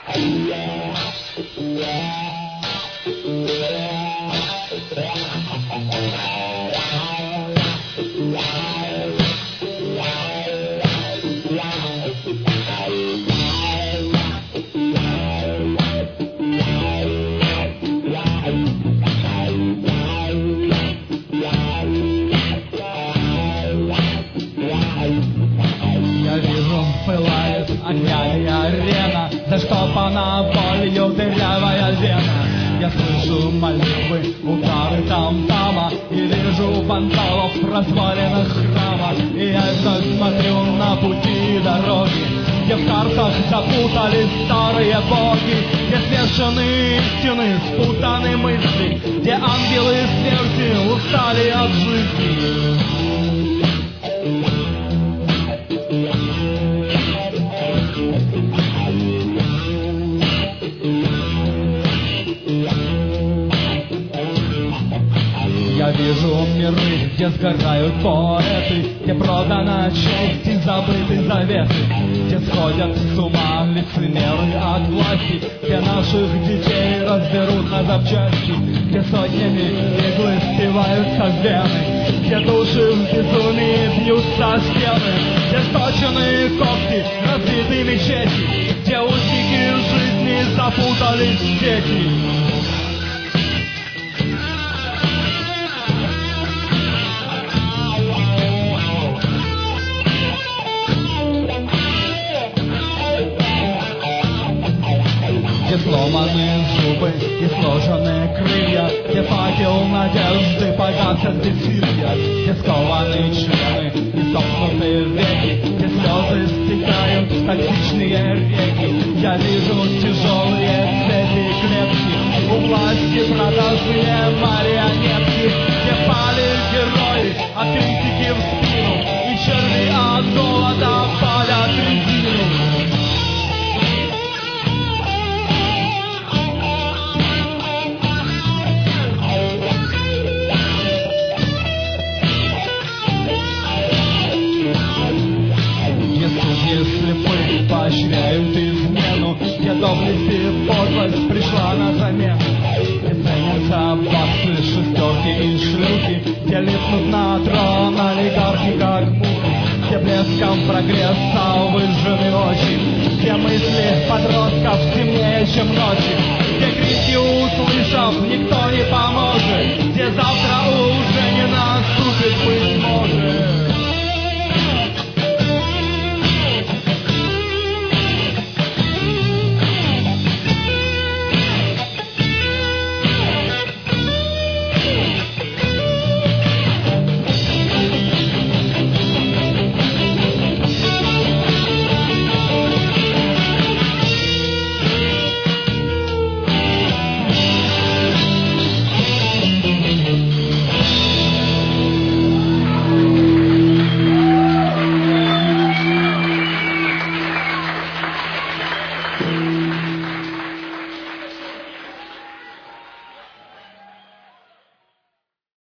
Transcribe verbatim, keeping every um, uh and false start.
Огнями арена, за что по наболью дырявая вена. Я слышу молитвы, удары там-тама, и вижу вандалов в развалинах храма. И я вновь смотрю на пути и дороги, где в картах запутались старые боги, где смешаны истины, спутаны мысли, где ангелы смерти устали от жизни. Я вижу миры, где сгорают поэты, где продана честь и забыты заветы, где сходят с ума лицемеры от власти, где наших детей разберут на запчасти, где сотнями иглы впиваются в вены, где души в безумии бьются о стены, где сточенные когти, разбиты мечети, где узкие жизни запутались в сети. Где сломаны зубы и сложенные крылья, где факел надежды погасят бессилья, где скованы члены и сомкнутые веки, где слезы стекают в токсичные реки. Я вижу тяжелые цепи клетки, у власти продажные марионетки, где пали герои от критики в спину, и черви от голода палят резину. Слепые поощряют измену, где доблесть и подлость пришла на замену. Где ценятся баксы, шестерки и шлюхи, где липнут на трон олигархи как мухи, где блеском прогресса выжжены очи, где мысли подростков темнее, чем ночи, где крики услышав, никто не поможет, где завтра уже не наступит быть.